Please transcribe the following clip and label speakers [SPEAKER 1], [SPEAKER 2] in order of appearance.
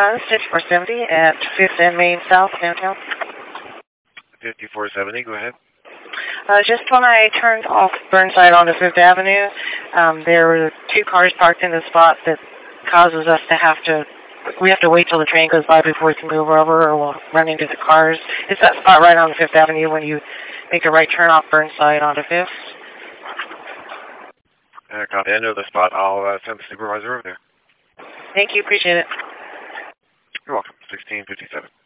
[SPEAKER 1] 5470 at 5th and Main South, downtown.
[SPEAKER 2] 5470, go ahead.
[SPEAKER 1] Just when I turned off Burnside onto 5th Avenue, there were two cars parked in the spot that causes us we have to wait till the train goes by before we can move over or we'll run into the cars. It's that spot right on 5th Avenue when you make a right turn off Burnside onto 5th.
[SPEAKER 2] Copy. I know the spot. I'll send the supervisor over there.
[SPEAKER 1] Thank you. Appreciate it.
[SPEAKER 2] You're welcome. 1657.